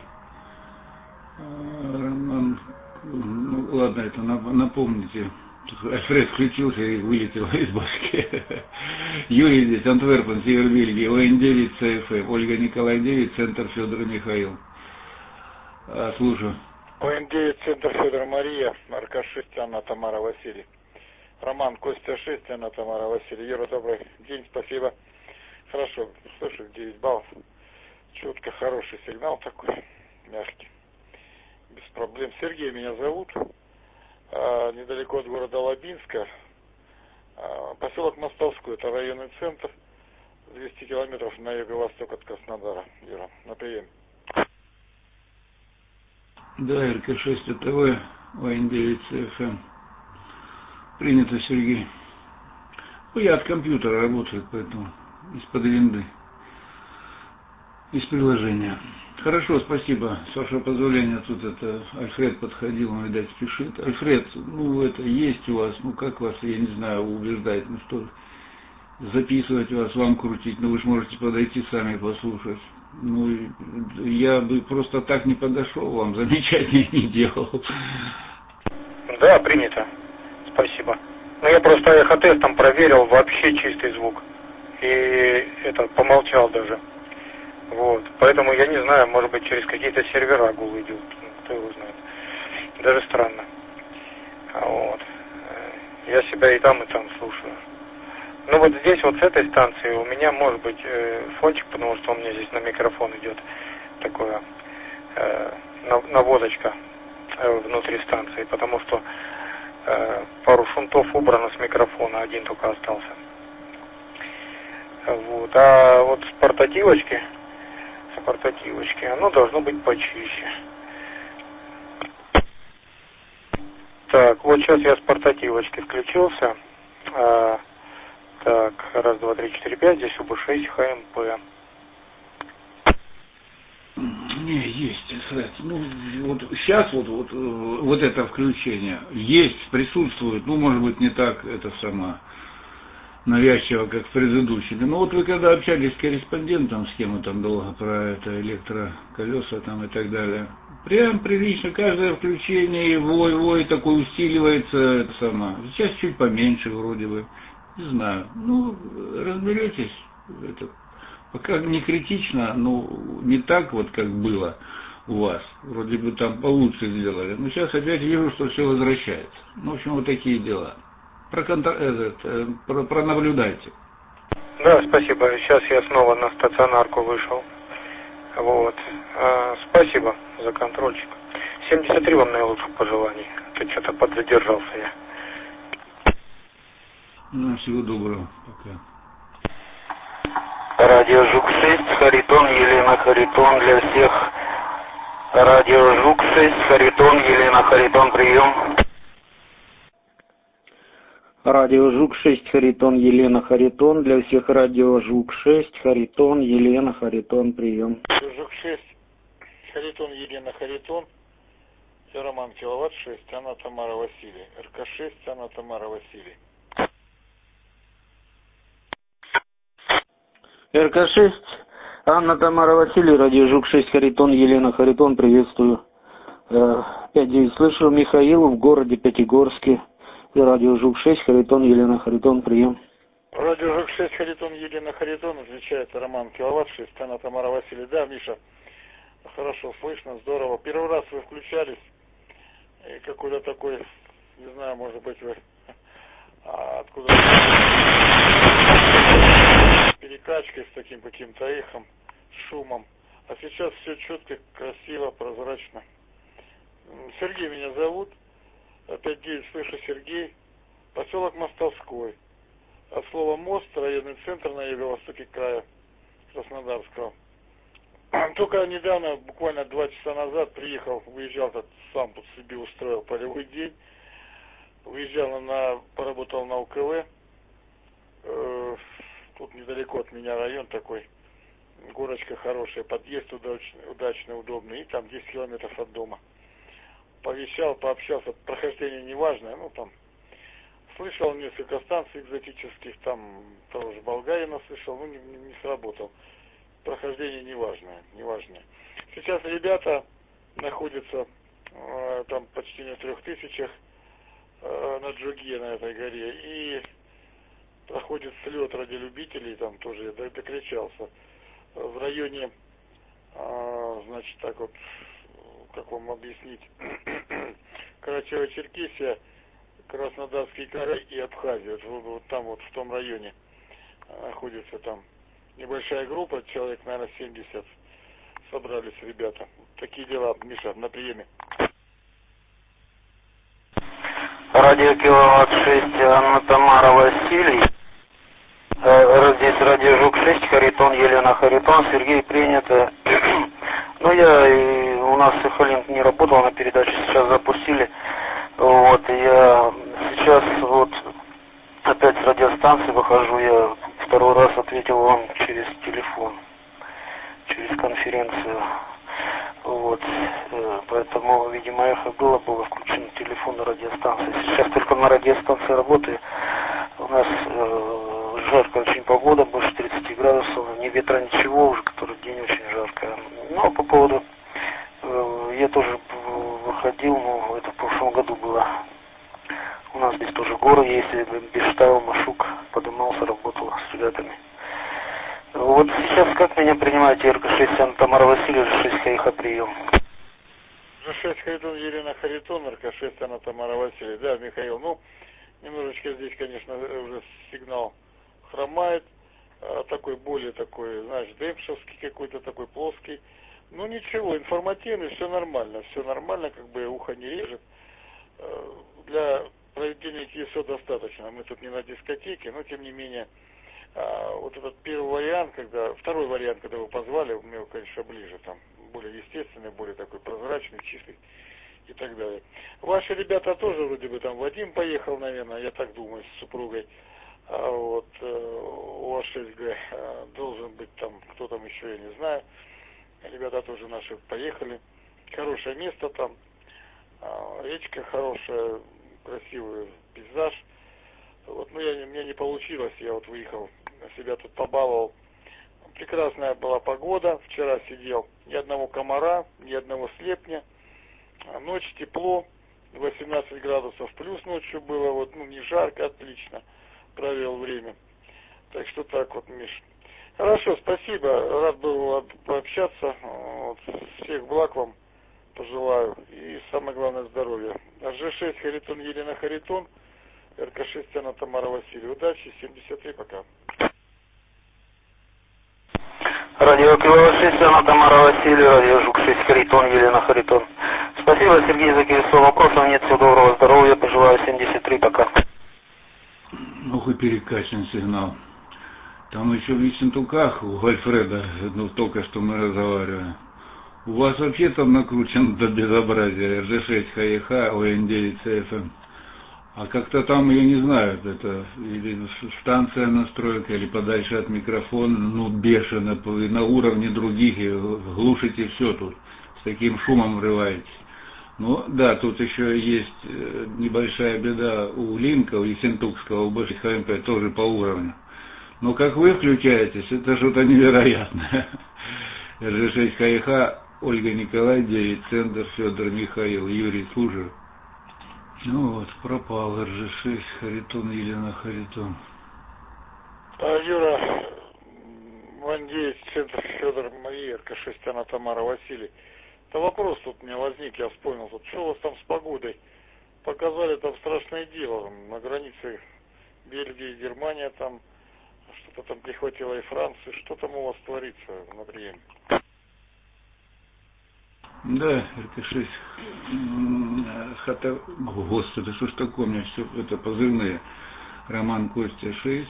Роман, ладно, это напомните. Альфред включился и вылетел из башки. Юрий здесь, Антверпен, Север Бельгии, ОН9 ЦФМ, Ольга Николай 9, центр Федора Михаил. Слушаю. ОН9, центр Федора Мария, РК6, Анна Тамара Василий. Роман Костя 6, Анна Тамара Василий. Юра, добрый день, спасибо. Хорошо, слышу, 9 баллов. Четко, хороший сигнал такой, мягкий. Без проблем. Сергей меня зовут. Недалеко от города Лабинска. Поселок Мостовской, это районный центр, 200 километров на юго-восток от Краснодара. Юра, на приеме. Да, РК-6 АТВ, ВН-9 ЦФМ. Принято, Сергей. Ну, я от компьютера работаю, поэтому из-под винды, из приложения. Хорошо, спасибо. С вашего позволения, тут это Альфред подходил, он, видать, спешит. Альфред, ну, это есть у вас, ну, как вас, я не знаю, убеждать, ну, что, записывать вас, вам крутить, ну, вы же можете подойти сами послушать. Ну, я бы просто так не подошел, вам замечания не делал. Да, принято. Спасибо. Ну, я просто эхотестом проверил, вообще чистый звук. И это, помолчал даже. Вот. Поэтому я не знаю, может быть, через какие-то сервера гул идет. Кто его знает. Даже странно. Вот. Я себя и там слушаю. Ну, вот здесь, вот с этой станции, у меня может быть фончик, потому что у меня здесь на микрофон идет такое наводочка внутри станции, потому что пару шунтов убрано с микрофона, один только остался. Вот. А вот с портативочки оно должно быть почище. Так, вот сейчас я с портативочки включился. Так, 1, 2, 3, 4, 5, здесь УБ6 ХМП. Не, есть, Альфред. Ну, вот сейчас вот это включение есть, присутствует, ну, может быть, не так это сама навязчиво, как в предыдущем. Но вот вы когда общались с корреспондентом, с кем мы там долго про это электроколеса там и так далее, прям прилично каждое включение, вой такой усиливается, это сама. Сейчас чуть поменьше вроде бы, не знаю. Ну, разберетесь, это пока не критично, ну, не так вот, как было у вас. Вроде бы там получше сделали. Но сейчас опять вижу, что все возвращается. Ну, в общем, вот такие дела. Пронаблюдайте. Да, спасибо. Сейчас я снова на стационарку вышел. Вот. Спасибо за контрольчик. 73 вам наилучших пожеланий. Тут что-то подзадержался я. Ну, всего доброго. Пока. Радио Жук-6, Харитон, Елена Харитон для всех. Радио Жук-6, Харитон, Елена Харитон, прием. Радио Жук-6, Харитон, Елена Харитон. Для всех радио Жук-6, Харитон, Елена Харитон, прием. Жук-6, Харитон, Елена Харитон. Я Роман Киловатт 6, Анна Тамара Василий. РК-6, Анна Тамара Василий. РК-6, Анна Тамара Василий, радио Жук-6, Харитон, Елена Харитон, приветствую. 5-9 слышу, Михаил в городе Пятигорске. Радио Жук-6, Харитон, Елена Харитон, прием. Радио Жук-6, Харитон, Елена Харитон, отвечает Роман Киловатт 6, Анна Тамара Василий. Да, Миша, хорошо слышно, здорово. Первый раз вы включались, и какой-то такой, не знаю, может быть, вы откуда перекачкой с таким каким-то эхом, шумом. А сейчас все четко, красиво, прозрачно. Сергей меня зовут. 5-9 слышу, Сергей. Поселок Мостовской. От слова мост, районный центр на юго-востоке края Краснодарского. Только недавно, буквально 2 часа назад, приехал, выезжал, сам тут себе устроил полевой день. Уезжал поработал на УКВ. Тут недалеко от меня район такой. Горочка хорошая, подъезд удачный, удобный. И там 10 километров от дома. Повещал, пообщался, прохождение неважное, ну там слышал несколько станций экзотических, там тоже Болгарина слышал, ну не сработал. Прохождение неважное. Сейчас ребята находятся там почти на 3000 на Джуге, на этой горе, и проходит слет ради любителей, там тоже я докричался, в районе, значит, так вот, как вам объяснить, Карачаево-Черкесия, Краснодарский край и Абхазия. Вот там вот в том районе находится там небольшая группа, человек, наверное, 70 собрались ребята. Такие дела, Миша, на приеме. Радио Киловатт 6, Анна Тамара Василий. Здесь Радио Жук 6, Харитон, Елена Харитон, Сергей принято. Ну, у нас Сахалин не работал на передаче, сейчас запустили. Вот, я сейчас вот опять с радиостанции выхожу, я второй раз ответил вам через телефон, через конференцию. Вот, поэтому, видимо, эхо было включено телефон на радиостанции. Сейчас только на радиостанции работаю. У нас жаркая очень погода, больше 30 градусов, ни ветра, ничего, уже который день очень жарко. Но по поводу, я тоже выходил, но это в прошлом году было. У нас здесь тоже горы есть, Бештайл, Машук, поднимался, работал с ребятами. Вот сейчас как меня принимаете, РК-6, Анна Тамара Васильевна, Ж6 ХИХ, прием. Ж6 Харитон, Елена Харитон, РК-6, Анна Тамара Васильевна. Да, Михаил, ну, немножечко здесь, конечно, уже сигнал хромает, такой более такой, знаешь, демпшевский какой-то, такой плоский. Ну ничего, информативный, все нормально, как бы ухо не режет. Для проведения ТСО достаточно. Мы тут не на дискотеке, но тем не менее, вот этот второй вариант, когда вы позвали, мне, конечно, ближе, там, более естественный, более такой прозрачный, чистый и так далее. Ваши ребята тоже вроде бы там, Вадим поехал, наверное, я так думаю, с супругой. А вот УАЗ-6Г должен быть там, кто там еще, я не знаю. Ребята тоже наши поехали. Хорошее место там, речка хорошая, красивый пейзаж. Вот, ну, мне не получилось, я вот выехал, себя тут побаловал. Прекрасная была погода, вчера сидел, ни одного комара, ни одного слепня. Ночь тепло, 18 градусов плюс ночью было, вот, ну, не жарко, отлично провел время. Так что так вот, Миш. Хорошо, спасибо, рад был пообщаться. Вот, всех благ вам пожелаю и самое главное здоровья. Ж6 Харитон, Елена Харитон, РК-6 Анна Тамара Васильевна. Удачи, 73, пока. Радио Киловатт 6, Анна Тамара Васильевна, Радио Жук 6, Харитон, Елена Харитон. Спасибо, Сергей, за колесо вопросов. Нет, всего доброго, здоровья, пожелаю, 73, пока. Ох и перекачан сигнал. Там еще в Ессентуках у Альфреда, ну только что мы разговаривали. У вас вообще там накручен до безобразия Ж6 ХИХ, ОН9 ЦФМ. А как-то там, я не знаю, это или станция настройка, или подальше от микрофона, ну бешено, на уровне других, и глушите все тут, с таким шумом врываетесь. Ну да, тут еще есть небольшая беда у Линка, у Ессентукского, у Б6 ХМП, тоже по уровню. Но как вы включаетесь, это что-то невероятное. Ж6 ХИХ, Ольга Николай, 9, Центр, Федор Михаил, Юрий Служер. Ну вот, пропал Ж6, Харитон, Елена Харитон. Юра, Ван-9, Центр, Федор Мария, РК-6, Анна Тамара Василий. Да вопрос тут у меня возник, я вспомнил, тут что у вас там с погодой? Показали там страшное дело, на границе Бельгии и Германия там, что-то там прихватило и Францию, что там у вас творится на приеме? Да, РК-6, господи, что ж такое, у меня все это позывные. Роман Костя 6,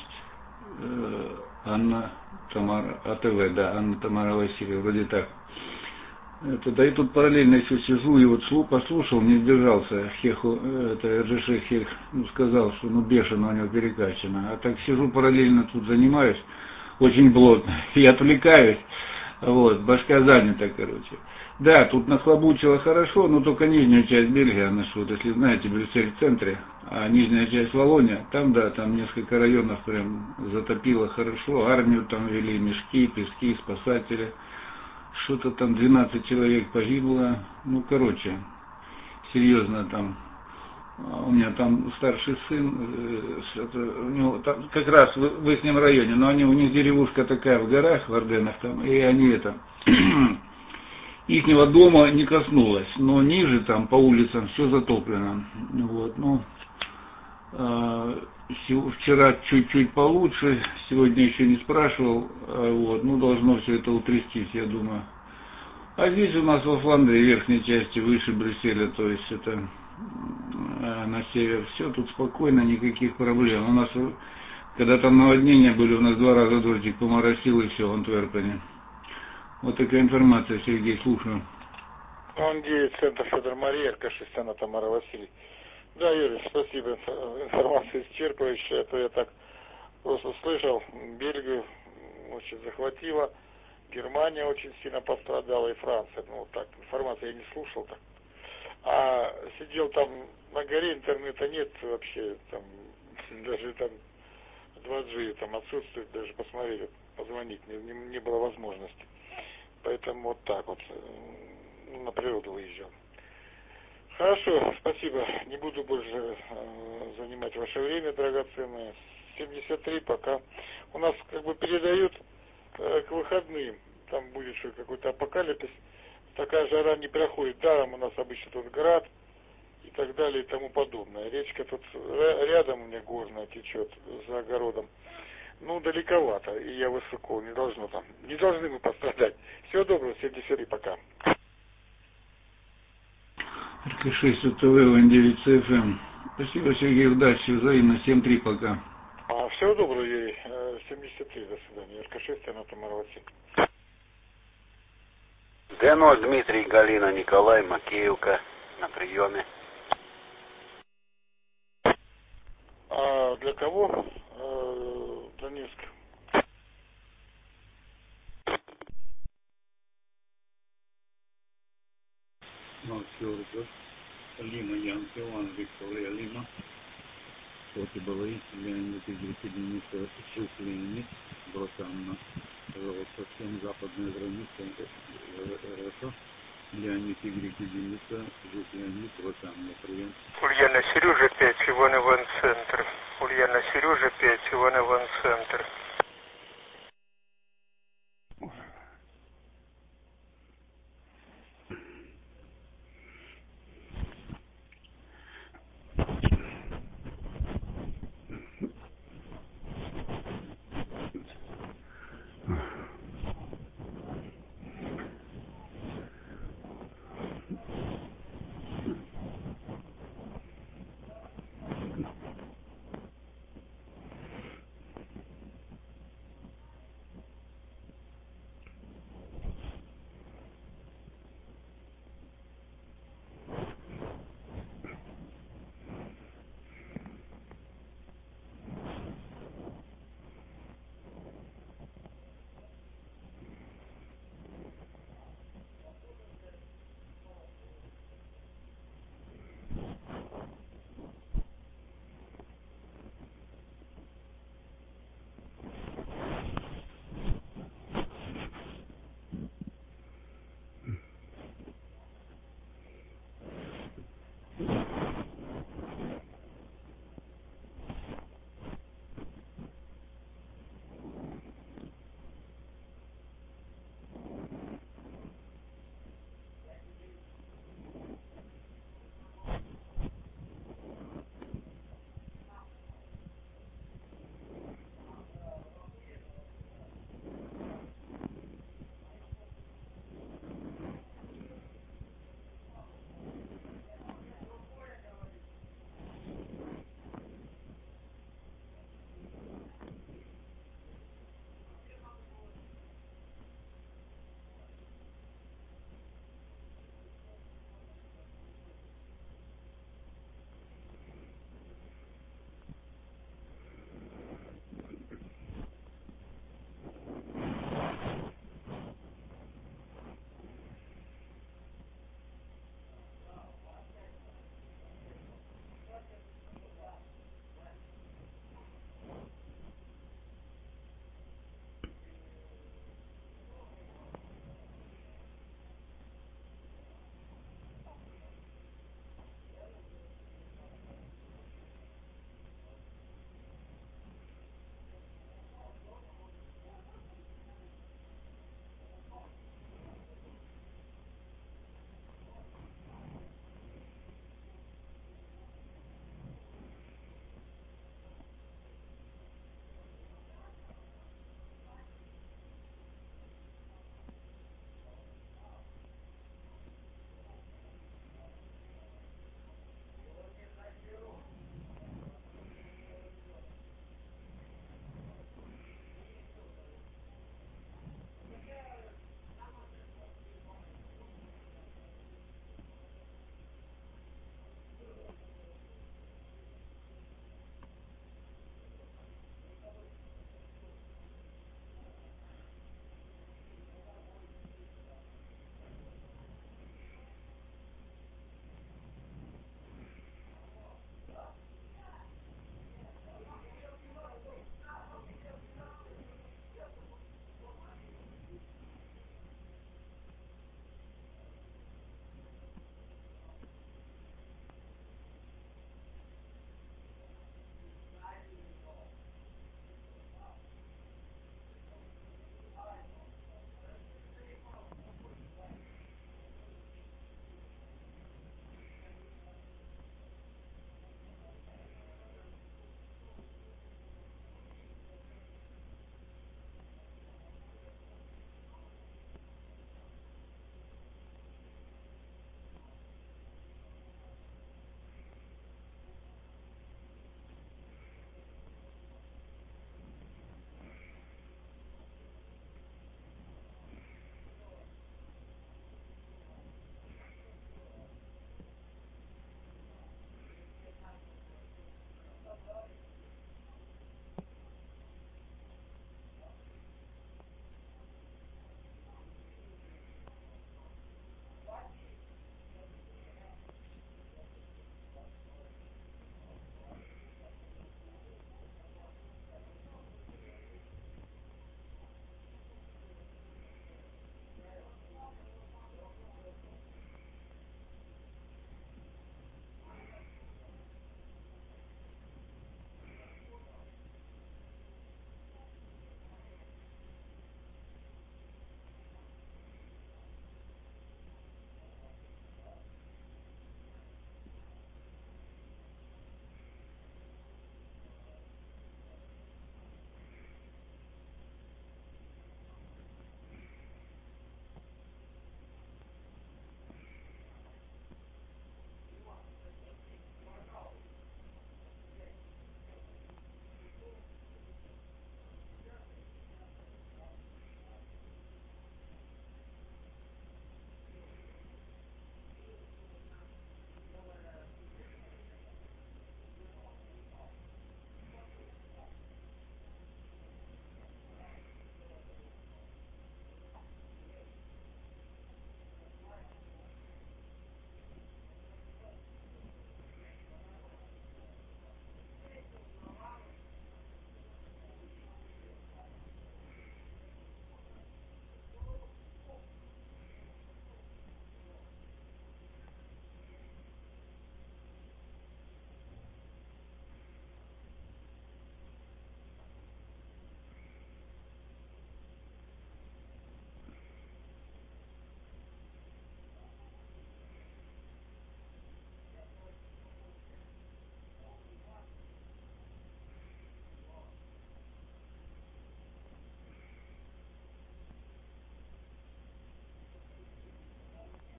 Анна Тамара, АТВ, да, Анна Тамара Васильевна, вроде так. Это, да и тут параллельно еще сижу и вот послушал, не сдержался, это Ж6 Хех, ну, сказал, что ну бешено у него перекачано. А так сижу параллельно тут занимаюсь, очень плотно, и отвлекаюсь, вот, башка занята, короче. Да, тут нахлобучило хорошо, но только нижнюю часть Бельгии, она что, вот, если знаете, Брюссель в центре, а нижняя часть Валлония, там, да, там несколько районов прям затопило хорошо, армию там вели, мешки, пески, спасатели. Что-то там 12 человек погибло, ну, короче, серьезно там. У меня там старший сын, у него там, как раз в их районе, но у них деревушка такая в горах, в Орденах там, и они это, ихнего дома не коснулось, но ниже там по улицам все затоплено. Вот, ну, вчера чуть-чуть получше, сегодня еще не спрашивал, вот, ну, должно все это утрястись, я думаю. А здесь у нас во Фландрии, в верхней части, выше Брюсселя, то есть это на север. Все тут спокойно, никаких проблем. У нас, когда там наводнения были, у нас 2 раза дождик поморосил и все в Антверпене. Вот такая информация, Сергей, слушаю. Он 9, центр Федор Мария, РК-6, она Тамара Василий. Да, Юрий, спасибо, информация исчерпывающая, а то я так просто слышал, Бельгию очень захватила, Германия очень сильно пострадала и Франция, ну вот так, информацию я не слушал так. А сидел там на горе, интернета нет вообще, там даже там 2G там отсутствует, даже посмотреть, позвонить не было возможности. Поэтому вот так вот на природу выезжал. Хорошо, спасибо. Не буду больше занимать ваше время драгоценное. 73 пока. У нас как бы передают к выходным. Там будет что какой-то апокалипсис. Такая жара не проходит. Даром у нас обычно тут град и так далее и тому подобное. Речка тут рядом у меня горная течет за огородом. Ну, далековато, и я высоко, не должны мы пострадать. Всего доброго, 73 пока. РК-6 УТВ, ВН9 ЦФМ. Спасибо, Сергей, удачи, взаимно, 7-3 пока. Всего доброго, Юрий, 73, до свидания. РК-6, она Тамара Василий. Д0, Дмитрий, Галина, Николай, Макеевка на приеме. А для кого? Донецк. Марксиорка, Лима, Янки, Иван, Виктория, Лима, Коти Балаи, Леонид, Игорь, Дениса, Жук, Леонид, Бросанна, совсем западная граница РФ, Леонид, Игорь, Дениса, Жук, Леонид, Бросанна, прием. Ульяна, Сережа 5, Иван, Центр. Ульяна, Сережа 5, Иван, Центр.